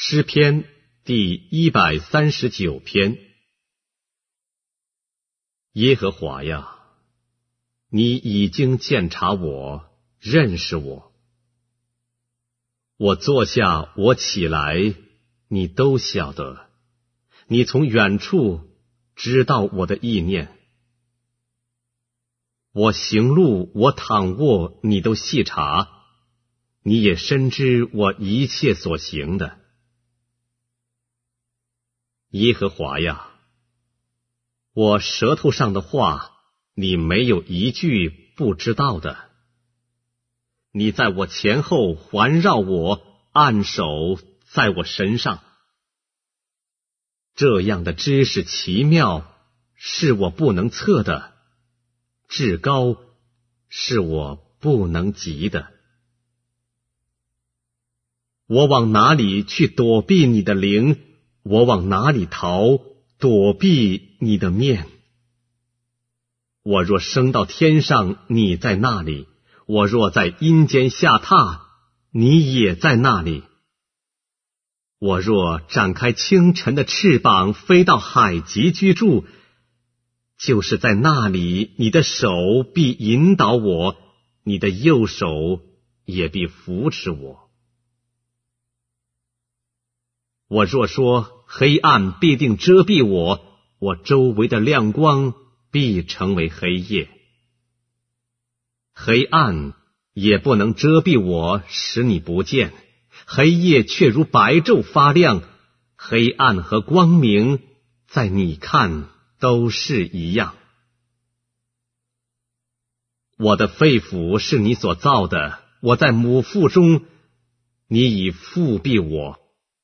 诗篇第139篇。耶和华呀，你已经鉴察我，认识我。我坐下，我起来，你都晓得。你从远处知道我的意念。我行路，我躺卧，你都细察。你也深知我一切所行的。耶和华呀，我舌头上的话，你没有一句不知道的。你在我前后环绕我，按手在我身上。这样的知识奇妙，是我不能测的；至高，是我不能及的。我往哪里去躲避你的灵？我往哪里逃，躲避你的面？我若升到天上，你在那里；我若在阴间下榻，你也在那里。我若展开清晨的翅膀，飞到海极居住，就是在那里，你的手必引导我，你的右手也必扶持我。我若说黑暗必定遮蔽我，我周围的亮光必成为黑夜。黑暗也不能遮蔽我，使你不见；黑夜却如白昼发亮。黑暗和光明，在你看都是一样。我的肺腑是你所造的，我在母腹中，你已覆庇我。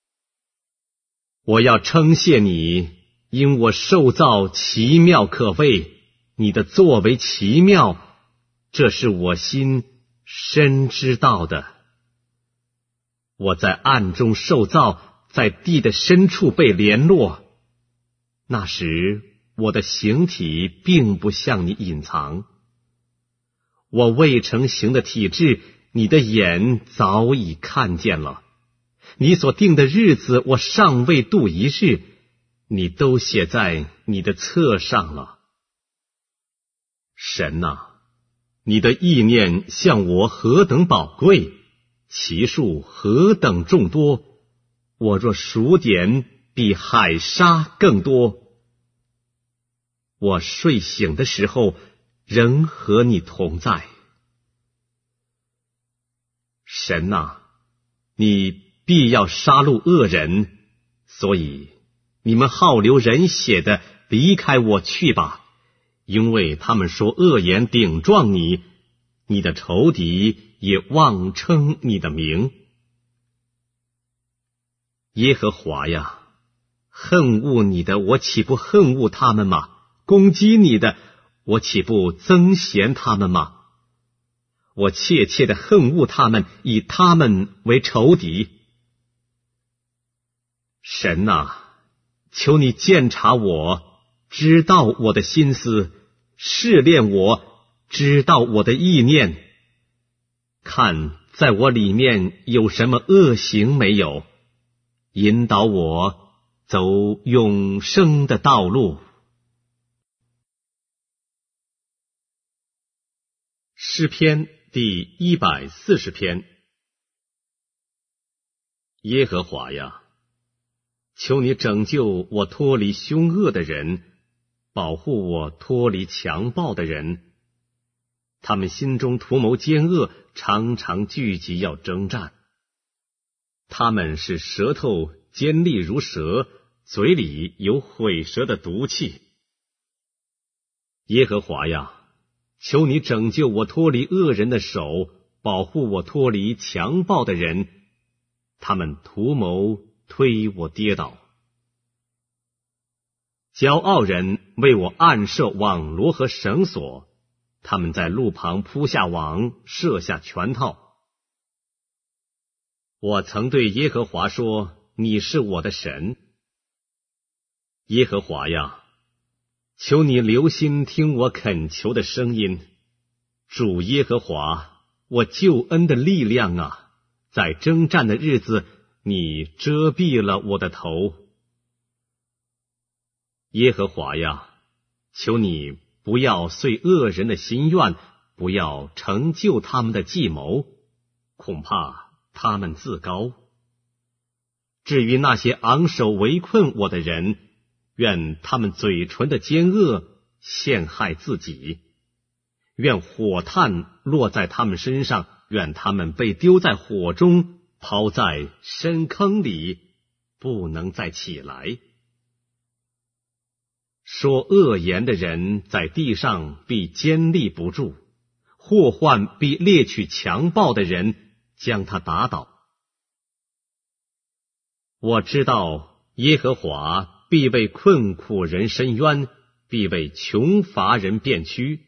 我要称谢你，因我受造奇妙可畏，你的作为奇妙，这是我心深知道的。我在暗中受造，在地的深处被联络。那时我的形体并不向你隐藏，我未成形的体质，你的眼早已看见了。你所定的日子，我尚未度一日，你都写在你的册上了。神啊，你的意念向我何等宝贵，其数何等众多，我若数点，比海沙更多。我睡醒的时候，仍和你同在。神啊，你必要杀戮恶人，所以你们好流人血的离开我去吧，因为他们说恶言顶撞你，你的仇敌也妄称你的名。耶和华呀，恨恶你的，我岂不恨恶他们吗？攻击你的，我岂不憎嫌他们吗？我切切的恨恶他们，以他们为仇敌。神啊，求你鉴察我，知道我的心思，试炼我，知道我的意念，看在我里面有什么恶行没有，引导我走永生的道路。诗篇第140篇。耶和华呀，求你拯救我脱离凶恶的人，保护我脱离强暴的人。他们心中图谋奸恶，常常聚集要征战。他们是舌头尖利如蛇，嘴里有毁舌的毒气。耶和华呀，求你拯救我脱离恶人的手，保护我脱离强暴的人。他们图谋推我跌倒。骄傲人为我暗设网罗和绳索，他们在路旁铺下网，设下圈套。我曾对耶和华说，你是我的神。耶和华呀，求你留心听我恳求的声音。主耶和华，我救恩的力量啊，在征战的日子， 你遮蔽了我的头。耶和华呀，求你不要遂恶人的心愿，不要成就他们的计谋，恐怕他们自高。至于那些昂首围困我的人，愿他们嘴唇的奸恶陷害自己，愿火炭落在他们身上，愿他们被丢在火中，抛在深坑里，不能再起来。说恶言的人在地上必坚立不住，祸患必猎取强暴的人，将他打倒。我知道耶和华必为困苦人伸冤，必为穷乏人辩屈。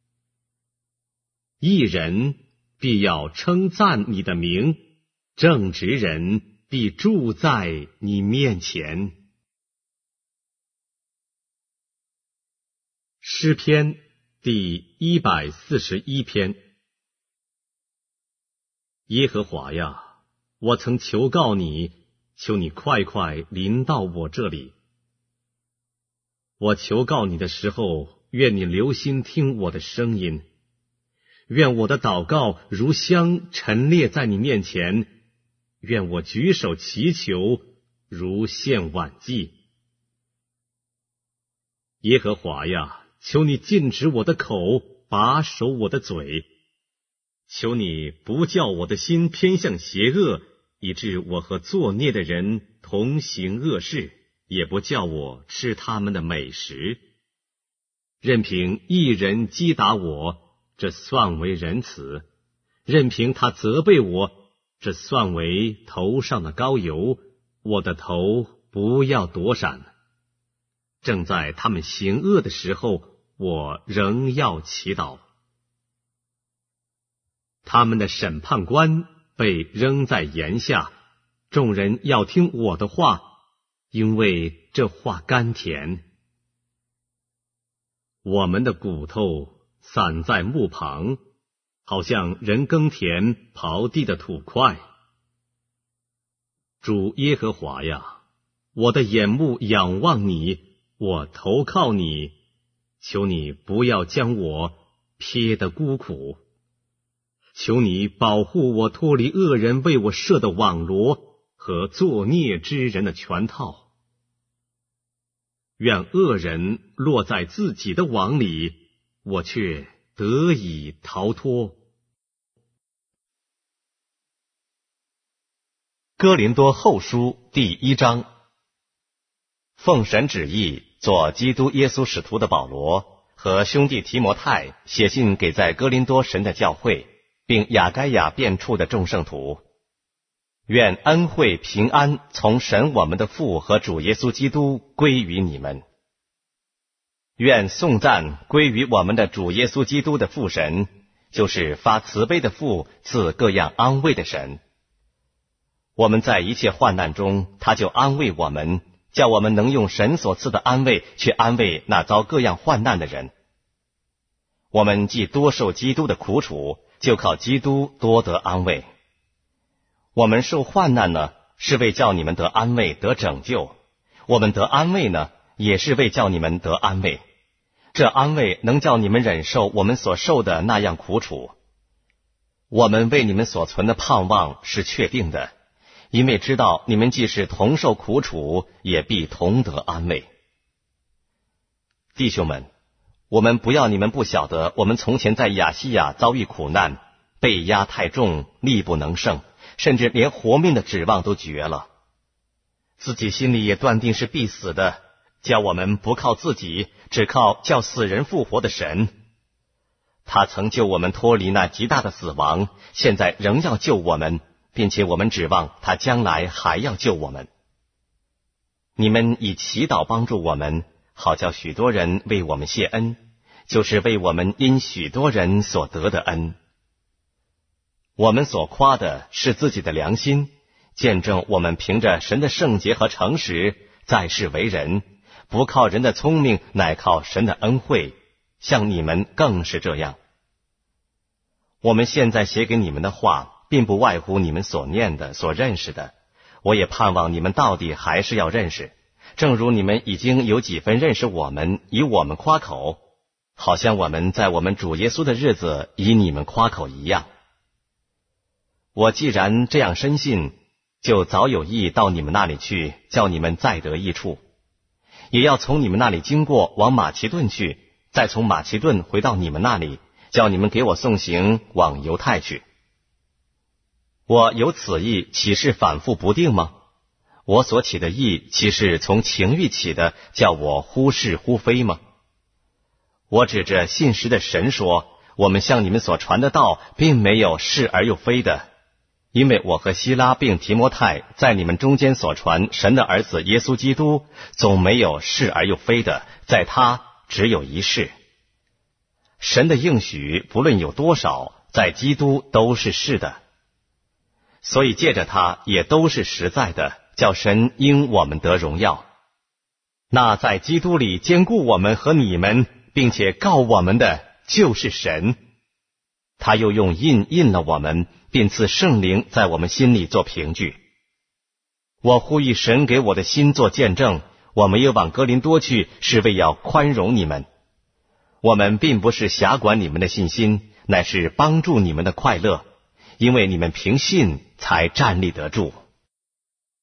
义人必要称赞你的名，正直人必住在你面前。诗篇第141篇。耶和华呀，我曾求告你，求你快快临到我这里。我求告你的时候，愿你留心听我的声音。愿我的祷告如香陈列在你面前，愿我举手祈求如献晚祭。耶和华呀，求你禁止我的口，把守我的嘴。求你不叫我的心偏向邪恶，以致我和作孽的人同行恶事，也不叫我吃他们的美食。任凭一人击打我，这算为仁慈；任凭他责备我，这算为头上的膏油。我的头不要躲闪。正在他们行恶的时候，我仍要祈祷。他们的审判官被扔在檐下，众人要听我的话，因为这话甘甜。我们的骨头散在木旁，好像人耕田刨地的土块。主耶和华呀，我的眼目仰望你，我投靠你，求你不要将我撇得孤苦。求你保护我脱离恶人为我设的网罗和作孽之人的圈套。愿恶人落在自己的网里，我却得以逃脱。 哥林多后书第1章。奉神旨意做基督耶稣使徒的保罗和兄弟提摩太写信给在哥林多神的教会，并亚该亚遍处的众圣徒，愿恩惠平安从神我们的父和主耶稣基督归于你们。愿颂赞归于我们的主耶稣基督的父神，就是发慈悲的父，赐各样安慰的神。我们在一切患难中，他就安慰我们，叫我们能用神所赐的安慰去安慰那遭各样患难的人。我们既多受基督的苦楚，就靠基督多得安慰。我们受患难呢，是为叫你们得安慰得拯救；我们得安慰呢，也是为叫你们得安慰。这安慰能叫你们忍受我们所受的那样苦楚。我们为你们所存的盼望是确定的，因为知道你们既是同受苦楚，也必同得安慰。弟兄们，我们不要你们不晓得，我们从前在亚细亚遭遇苦难，被压太重，力不能胜，甚至连活命的指望都绝了，自己心里也断定是必死的，叫我们不靠自己，只靠叫死人复活的神。他曾救我们脱离那极大的死亡，现在仍要救我们，并且我们指望他将来还要救我们。你们以祈祷帮助我们，好叫许多人为我们谢恩，就是为我们因许多人所得的恩。我们所夸的是自己的良心，见证我们凭着神的圣洁和诚实在世为人，不靠人的聪明，乃靠神的恩惠，像你们更是这样。我们现在写给你们的话，并不外乎你们所念的、所认识的。 我也盼望你们到底还是要认识，正如你们已经有几分认识我们，以我们夸口，好像我们在我们主耶稣的日子以你们夸口一样。我既然这样深信，就早有意到你们那里去，叫你们再得益处，也要从你们那里经过往马其顿去，再从马其顿回到你们那里，叫你们给我送行往犹太去。我有此意，岂是反复不定吗？我所起的意，岂是从情欲起的，叫我忽是忽非吗？我指着信实的神说，我们向你们所传的道，并没有是而又非的，因为我和希拉并提摩太在你们中间所传神的儿子耶稣基督，总没有是而又非的，在他只有一是。神的应许不论有多少，在基督都是是的，所以借着他也都是实在的，叫神因我们得荣耀。那在基督里坚固我们和你们，并且告我们的就是神。他又用印了我们，并赐圣灵在我们心里做凭据。我呼吁神给我的心做见证，我们又往哥林多去，是为要宽容你们。我们并不是辖管你们的信心，乃是帮助你们的快乐，因为你们凭信才站立得住。